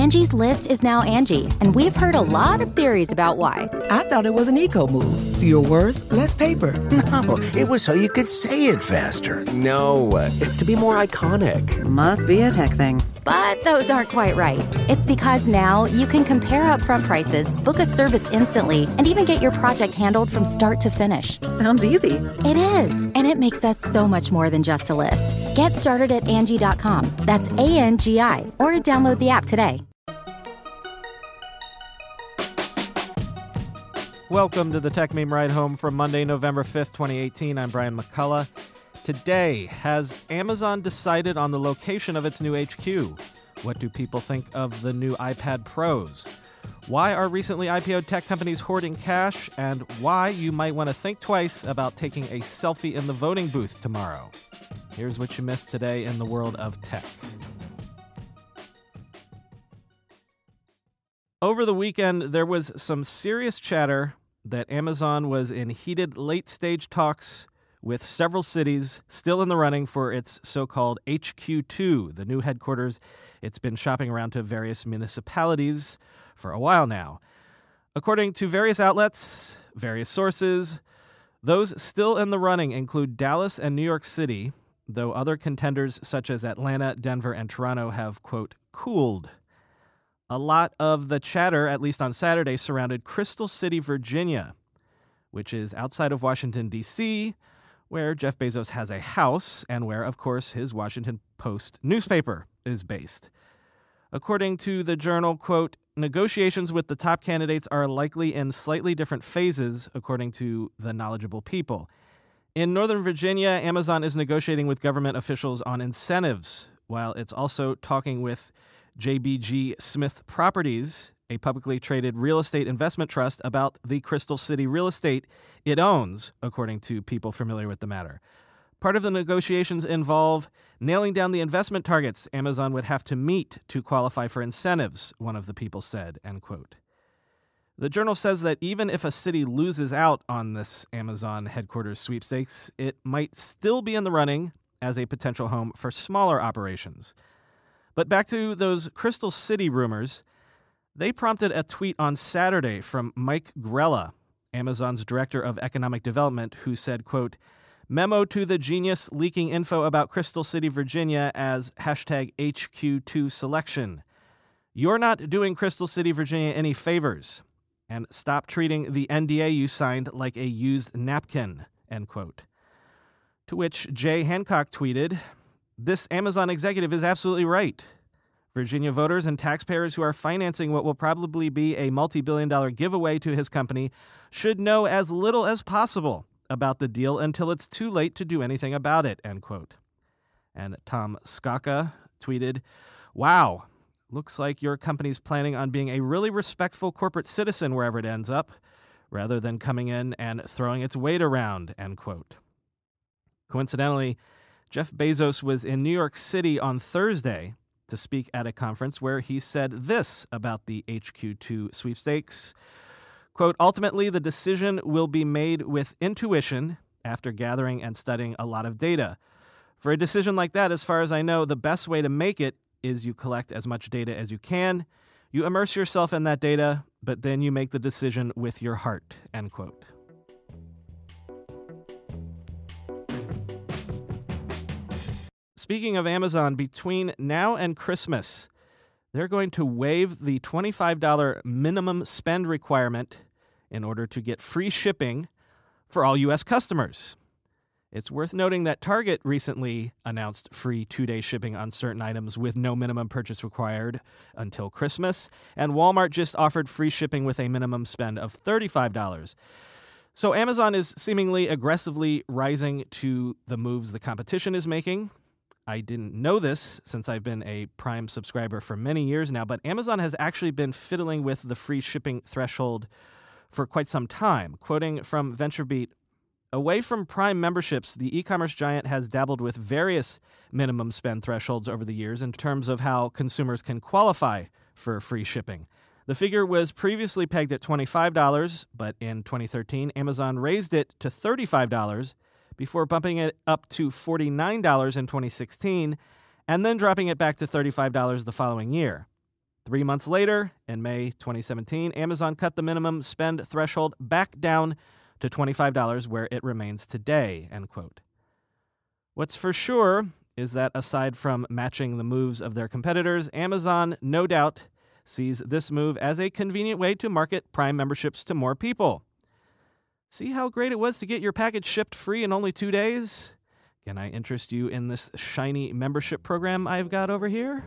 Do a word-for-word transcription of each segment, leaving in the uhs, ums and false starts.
Angie's List is now Angie, and we've heard a lot of theories about why. I thought it was an eco move. Fewer words, less paper. No, it was so you could say it faster. No, it's to be more iconic. Must be a tech thing. But those aren't quite right. It's because now you can compare upfront prices, book a service instantly, and even get your project handled from start to finish. Sounds easy. It is, and it makes us so much more than just a list. Get started at Angie dot com. That's A N G I, or download the app today. Welcome to the Tech Meme Ride Home from Monday, November fifth, twenty eighteen. I'm Brian McCullough. Today, has Amazon decided on the location of its new H Q? What do people think of the new iPad Pros? Why are recently I P O'd tech companies hoarding cash? And why you might want to think twice about taking a selfie in the voting booth tomorrow. Here's what you missed today in the world of tech. Over the weekend, there was some serious chatter that Amazon was in heated late-stage talks with several cities still in the running for its so-called H Q two, the new headquarters. It's been shopping around to various municipalities for a while now. According to various outlets, various sources, those still in the running include Dallas and New York City, though other contenders such as Atlanta, Denver, and Toronto have, quote, cooled. A lot of the chatter, at least on Saturday, surrounded Crystal City, Virginia, which is outside of Washington, D C, where Jeff Bezos has a house and where, of course, his Washington Post newspaper is based. According to the journal, quote, negotiations with the top candidates are likely in slightly different phases, according to the knowledgeable people. In Northern Virginia, Amazon is negotiating with government officials on incentives, while it's also talking with J B G Smith Properties, a publicly traded real estate investment trust, about the Crystal City real estate it owns, according to people familiar with the matter. Part of the negotiations involve nailing down the investment targets Amazon would have to meet to qualify for incentives, one of the people said, end quote. The journal says that even if a city loses out on this Amazon headquarters sweepstakes, it might still be in the running as a potential home for smaller operations. But back to those Crystal City rumors, they prompted a tweet on Saturday from Mike Grella, Amazon's director of economic development, who said, quote, memo to the genius leaking info about Crystal City, Virginia as hashtag H Q two selection. You're not doing Crystal City, Virginia any favors, and stop treating the N D A you signed like a used napkin, end quote. To which Jay Hancock tweeted, this Amazon executive is absolutely right. Virginia voters and taxpayers who are financing what will probably be a multi-billion dollar giveaway to his company should know as little as possible about the deal until it's too late to do anything about it, end quote. And Tom Skaka tweeted, wow, looks like your company's planning on being a really respectful corporate citizen wherever it ends up, rather than coming in and throwing its weight around, end quote. Coincidentally, Jeff Bezos was in New York City on Thursday to speak at a conference where he said this about the H Q two sweepstakes. Quote, ultimately, the decision will be made with intuition after gathering and studying a lot of data. For a decision like that, as far as I know, the best way to make it is you collect as much data as you can, you immerse yourself in that data, but then you make the decision with your heart, end quote. Speaking of Amazon, between now and Christmas, they're going to waive the twenty-five dollars minimum spend requirement in order to get free shipping for all U S customers. It's worth noting that Target recently announced free two-day shipping on certain items with no minimum purchase required until Christmas, and Walmart just offered free shipping with a minimum spend of thirty-five dollars. So Amazon is seemingly aggressively rising to the moves the competition is making. I didn't know this since I've been a Prime subscriber for many years now, but Amazon has actually been fiddling with the free shipping threshold for quite some time. Quoting from VentureBeat, away from Prime memberships, the e-commerce giant has dabbled with various minimum spend thresholds over the years in terms of how consumers can qualify for free shipping. The figure was previously pegged at twenty-five dollars, but in twenty thirteen, Amazon raised it to thirty-five dollars before bumping it up to forty-nine dollars in twenty sixteen, and then dropping it back to thirty-five dollars the following year. Three months later, in May twenty seventeen, Amazon cut the minimum spend threshold back down to twenty-five dollars, where it remains today, end quote. What's for sure is that aside from matching the moves of their competitors, Amazon no doubt sees this move as a convenient way to market Prime memberships to more people. See how great it was to get your package shipped free in only two days? Can I interest you in this shiny membership program I've got over here?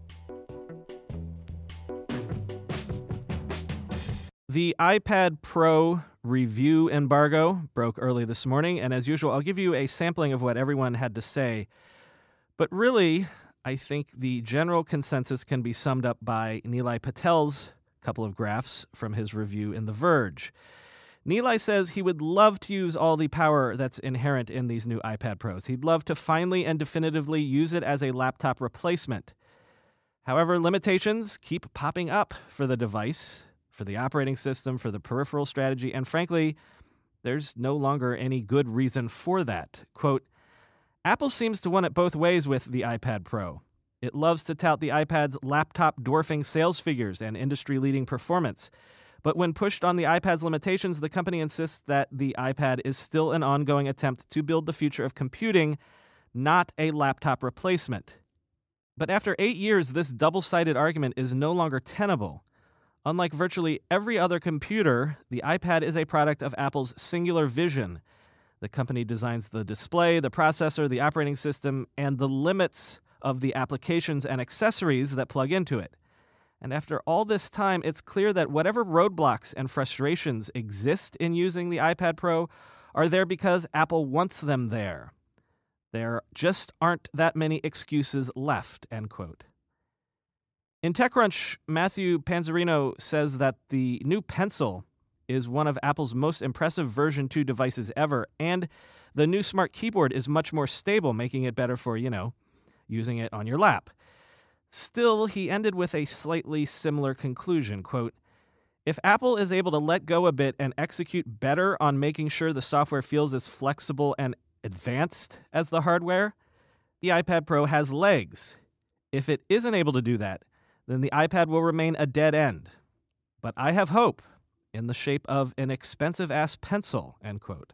The iPad Pro review embargo broke early this morning, and as usual, I'll give you a sampling of what everyone had to say. But really, I think the general consensus can be summed up by Nilay Patel's couple of graphs from his review in The Verge. Nilay says he would love to use all the power that's inherent in these new iPad Pros. He'd love to finally and definitively use it as a laptop replacement. However, limitations keep popping up for the device, for the operating system, for the peripheral strategy, and frankly, there's no longer any good reason for that. Quote, Apple seems to want it both ways with the iPad Pro. It loves to tout the iPad's laptop-dwarfing sales figures and industry-leading performance. But when pushed on the iPad's limitations, the company insists that the iPad is still an ongoing attempt to build the future of computing, not a laptop replacement. But after eight years, this double-sided argument is no longer tenable. Unlike virtually every other computer, the iPad is a product of Apple's singular vision. The company designs the display, the processor, the operating system, and the limits of the applications and accessories that plug into it. And after all this time, it's clear that whatever roadblocks and frustrations exist in using the iPad Pro are there because Apple wants them there. There just aren't that many excuses left, end quote. In TechCrunch, Matthew Panzarino says that the new Pencil is one of Apple's most impressive version two devices ever, and the new Smart Keyboard is much more stable, making it better for, you know, using it on your lap. Still, he ended with a slightly similar conclusion, quote, if Apple is able to let go a bit and execute better on making sure the software feels as flexible and advanced as the hardware, the iPad Pro has legs. If it isn't able to do that, then the iPad will remain a dead end. But I have hope in the shape of an expensive-ass pencil, end quote.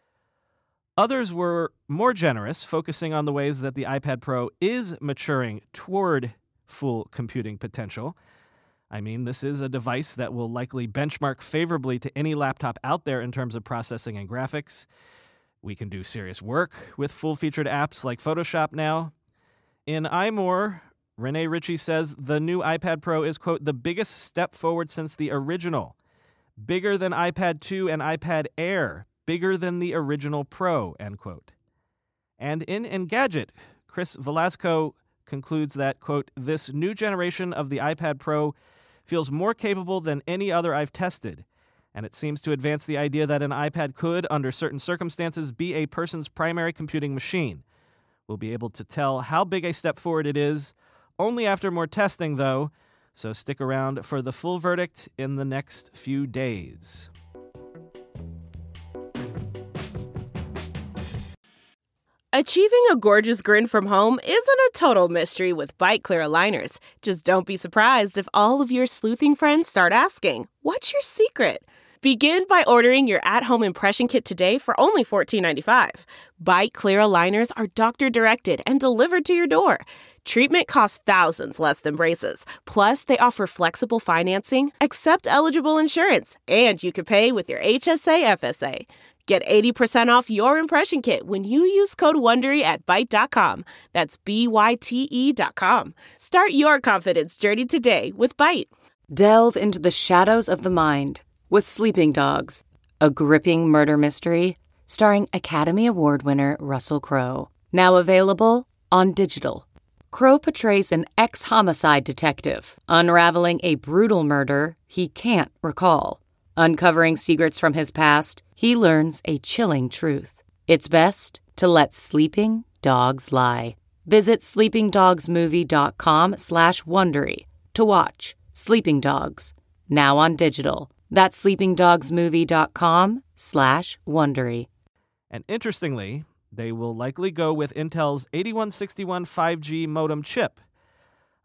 Others were more generous, focusing on the ways that the iPad Pro is maturing toward full computing potential. I mean, this is a device that will likely benchmark favorably to any laptop out there in terms of processing and graphics. We can do serious work with full-featured apps like Photoshop now. In iMore, Rene Ritchie says the new iPad Pro is, quote, the biggest step forward since the original. Bigger than iPad two and iPad Air. Bigger than the original Pro, end quote. And in Engadget, Chris Velasco concludes that, quote, this new generation of the iPad Pro feels more capable than any other I've tested, and it seems to advance the idea that an iPad could, under certain circumstances, be a person's primary computing machine. We'll be able to tell how big a step forward it is only after more testing, though, so stick around for the full verdict in the next few days. Achieving a gorgeous grin from home isn't a total mystery with Byte Clear aligners. Just don't be surprised if all of your sleuthing friends start asking, what's your secret? Begin by ordering your at-home impression kit today for only fourteen ninety-five. Byte Clear aligners are doctor-directed and delivered to your door. Treatment costs thousands less than braces. Plus, they offer flexible financing, accept eligible insurance, and you can pay with your H S A F S A. Get eighty percent off your impression kit when you use code WONDERY at Byte dot com. That's B Y T E dot com. Start your confidence journey today with Byte. Delve into the shadows of the mind with Sleeping Dogs, a gripping murder mystery starring Academy Award winner Russell Crowe. Now available on digital. Crowe portrays an ex-homicide detective unraveling a brutal murder he can't recall. Uncovering secrets from his past, he learns a chilling truth. It's best to let sleeping dogs lie. Visit sleepingdogsmovie.com slash Wondery to watch Sleeping Dogs, now on digital. That's sleepingdogsmovie.com slash Wondery. And interestingly, they will likely go with Intel's eighty-one sixty-one five G modem chip.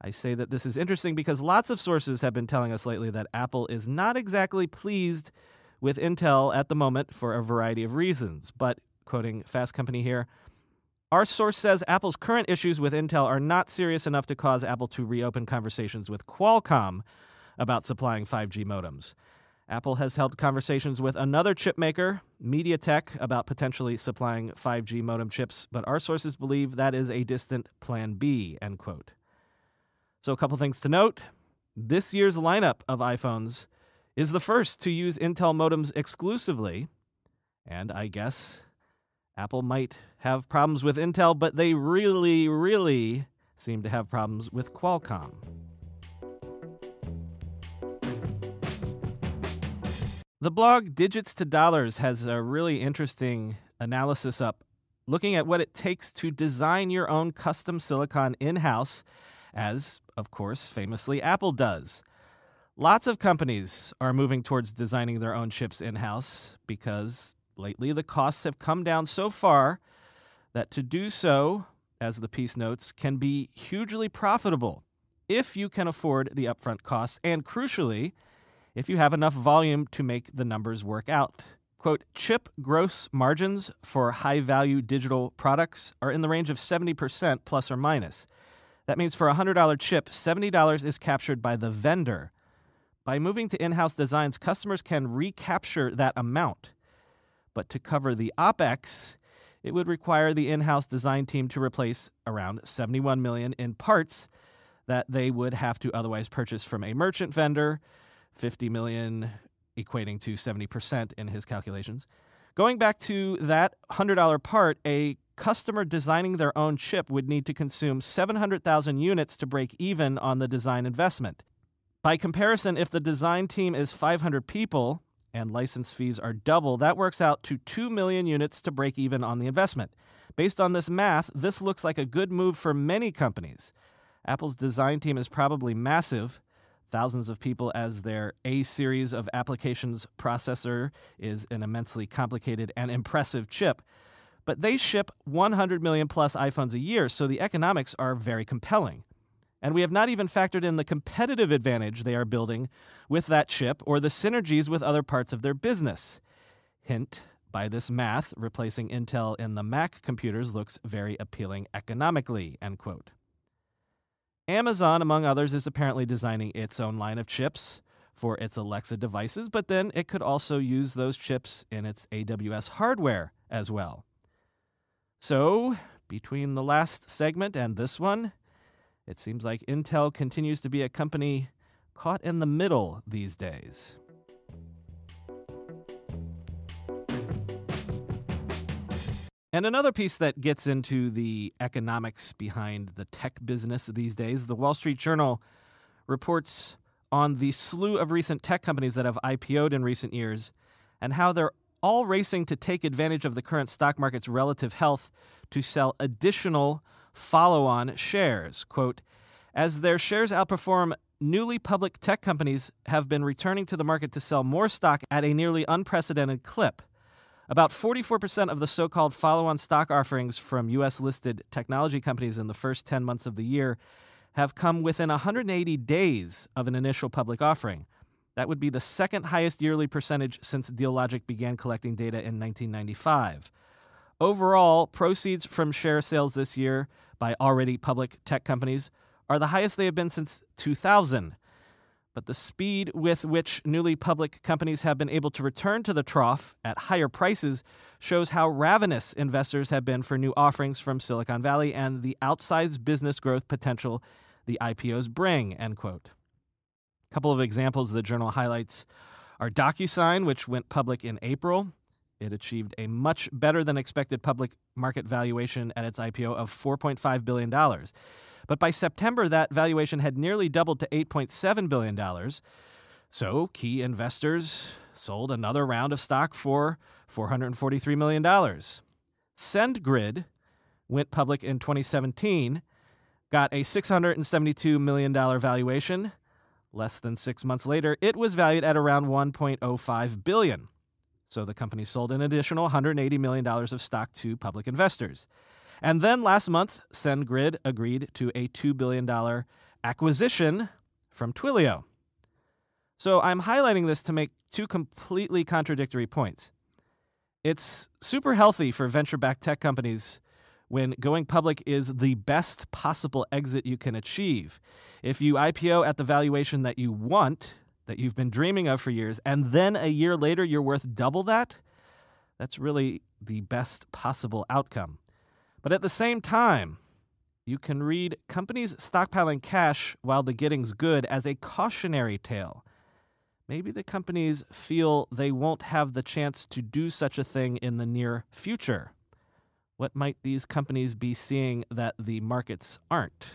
I say that this is interesting because lots of sources have been telling us lately that Apple is not exactly pleased with Intel at the moment for a variety of reasons. But, quoting Fast Company here, our source says Apple's current issues with Intel are not serious enough to cause Apple to reopen conversations with Qualcomm about supplying five G modems. Apple has held conversations with another chip maker, MediaTek, about potentially supplying five G modem chips, but our sources believe that is a distant plan B, end quote. So a couple things to note. This year's lineup of iPhones is the first to use Intel modems exclusively, and I guess Apple might have problems with Intel, but they really, really seem to have problems with Qualcomm. The blog Digits to Dollars has a really interesting analysis up looking at what it takes to design your own custom silicon in-house, as, of course, famously Apple does. Lots of companies are moving towards designing their own chips in-house because lately the costs have come down so far that to do so, as the piece notes, can be hugely profitable if you can afford the upfront costs and, crucially, if you have enough volume to make the numbers work out. Quote, chip gross margins for high-value digital products are in the range of seventy percent plus or minus. That means for a one hundred dollars chip, seventy dollars is captured by the vendor. By moving to in-house designs, customers can recapture that amount. But to cover the OpEx, it would require the in-house design team to replace around seventy-one million dollars in parts that they would have to otherwise purchase from a merchant vendor, fifty million dollars equating to seventy percent in his calculations. Going back to that one hundred dollars part, a customer designing their own chip would need to consume seven hundred thousand units to break even on the design investment. By comparison, if the design team is five hundred people and license fees are double, that works out to two million units to break even on the investment. Based on this math, this looks like a good move for many companies. Apple's design team is probably massive. Thousands of people, as their A-series of applications processor is an immensely complicated and impressive chip. But they ship one hundred million plus iPhones a year, so the economics are very compelling. And we have not even factored in the competitive advantage they are building with that chip or the synergies with other parts of their business. Hint, by this math, replacing Intel in the Mac computers looks very appealing economically, end quote. Amazon, among others, is apparently designing its own line of chips for its Alexa devices, but then it could also use those chips in its A W S hardware as well. So, between the last segment and this one, it seems like Intel continues to be a company caught in the middle these days. And another piece that gets into the economics behind the tech business these days, the Wall Street Journal reports on the slew of recent tech companies that have I P O'd in recent years and how they're all racing to take advantage of the current stock market's relative health to sell additional follow-on shares. Quote, as their shares outperform, newly public tech companies have been returning to the market to sell more stock at a nearly unprecedented clip. About forty-four percent of the so-called follow-on stock offerings from U S-listed technology companies in the first ten months of the year have come within one hundred eighty days of an initial public offering. That would be the second highest yearly percentage since Dealogic began collecting data in nineteen ninety-five. Overall, proceeds from share sales this year by already public tech companies are the highest they have been since two thousand. But the speed with which newly public companies have been able to return to the trough at higher prices shows how ravenous investors have been for new offerings from Silicon Valley and the outsized business growth potential the I P Os bring, end quote. A couple of examples the journal highlights are DocuSign, which went public in April. It achieved a much better than expected public market valuation at its I P O of four point five billion dollars. But by September, that valuation had nearly doubled to eight point seven billion dollars. So key investors sold another round of stock for four hundred forty-three million dollars. SendGrid went public in twenty seventeen, got a six hundred seventy-two million dollars valuation. Less than six months later, it was valued at around one point oh five billion dollars. So the company sold an additional one hundred eighty million dollars of stock to public investors. And then last month, SendGrid agreed to a two billion dollars acquisition from Twilio. So I'm highlighting this to make two completely contradictory points. It's super healthy for venture-backed tech companies when going public is the best possible exit you can achieve. If you I P O at the valuation that you want, that you've been dreaming of for years, and then a year later you're worth double that, that's really the best possible outcome. But at the same time, you can read companies stockpiling cash while the getting's good as a cautionary tale. Maybe the companies feel they won't have the chance to do such a thing in the near future. What might these companies be seeing that the markets aren't?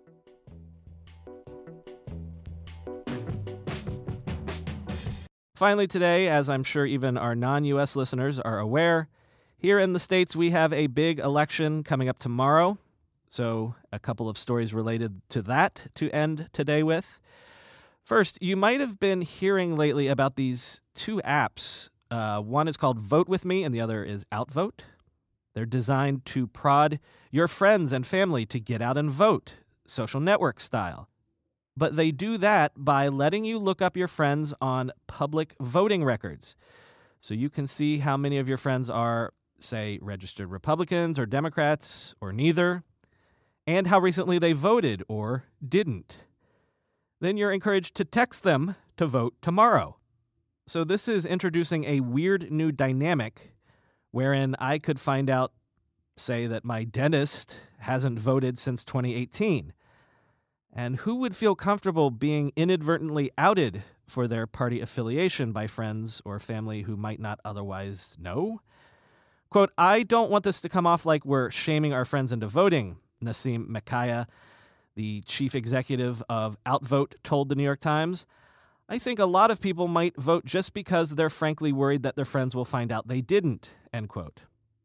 Finally today, as I'm sure even our non-U S listeners are aware, here in the States we have a big election coming up tomorrow. So a couple of stories related to that to end today with. First, you might have been hearing lately about these two apps. Uh, one is called Vote With Me and the other is Outvote. They're designed to prod your friends and family to get out and vote, social network style. But they do that by letting you look up your friends on public voting records. So you can see how many of your friends are, say, registered Republicans or Democrats or neither, and how recently they voted or didn't. Then you're encouraged to text them to vote tomorrow. So this is introducing a weird new dynamic wherein I could find out, say, that my dentist hasn't voted since twenty eighteen. And who would feel comfortable being inadvertently outed for their party affiliation by friends or family who might not otherwise know? Quote, I don't want this to come off like we're shaming our friends into voting, Nassim Makaya, the chief executive of Outvote, told the New York Times. I think a lot of people might vote just because they're frankly worried that their friends will find out they didn't, end quote.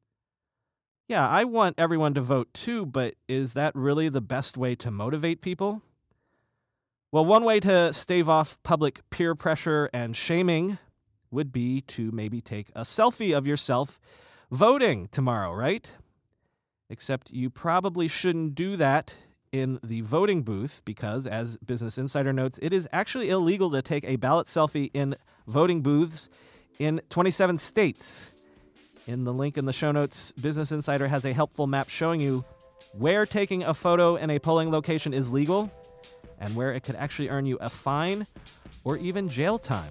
Yeah, I want everyone to vote too, but is that really the best way to motivate people? Well, one way to stave off public peer pressure and shaming would be to maybe take a selfie of yourself voting tomorrow, right? Except you probably shouldn't do that in the voting booth because, as Business Insider notes, it is actually illegal to take a ballot selfie in voting booths in twenty-seven states. In the link in the show notes, Business Insider has a helpful map showing you where taking a photo in a polling location is legal and where it could actually earn you a fine or even jail time.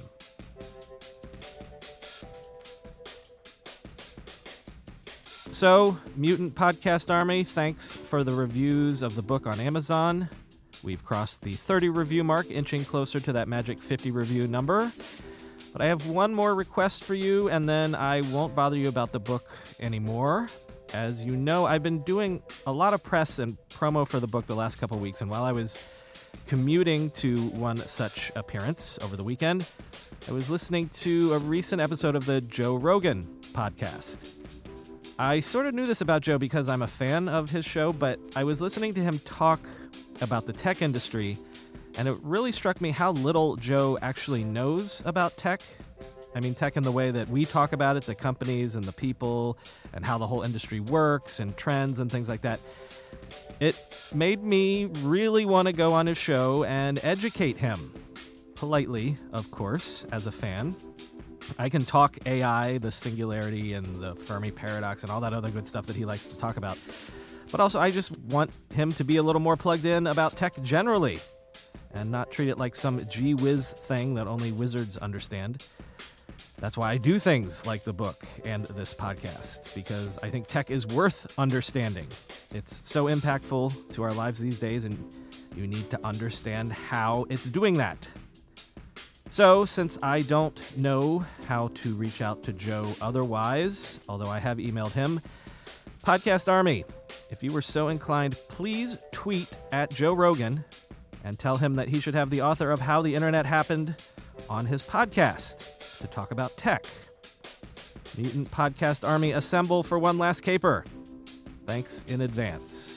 So, Mutant Podcast Army, thanks for the reviews of the book on Amazon. We've crossed the thirty review mark, inching closer to that magic fifty review number. But I have one more request for you, and then I won't bother you about the book anymore. As you know, I've been doing a lot of press and promo for the book the last couple weeks, and while I was commuting to one such appearance over the weekend, I was listening to a recent episode of the Joe Rogan podcast. I sort of knew this about Joe because I'm a fan of his show, but I was listening to him talk about the tech industry, and it really struck me how little Joe actually knows about tech. I mean, tech in the way that we talk about it, the companies and the people, and how the whole industry works, and trends and things like that. It made me really want to go on his show and educate him. Politely, of course, as a fan. I can talk A I, the singularity, and the Fermi paradox, and all that other good stuff that he likes to talk about. But also, I just want him to be a little more plugged in about tech generally, and not treat it like some gee whiz thing that only wizards understand. That's why I do things like the book and this podcast, because I think tech is worth understanding. It's so impactful to our lives these days, and you need to understand how it's doing that. So, since I don't know how to reach out to Joe otherwise, although I have emailed him, Podcast Army, if you were so inclined, please tweet at Joe Rogan and tell him that he should have the author of How the Internet Happened on his podcast to talk about tech. Mutant Podcast Army, assemble for one last caper. Thanks in advance.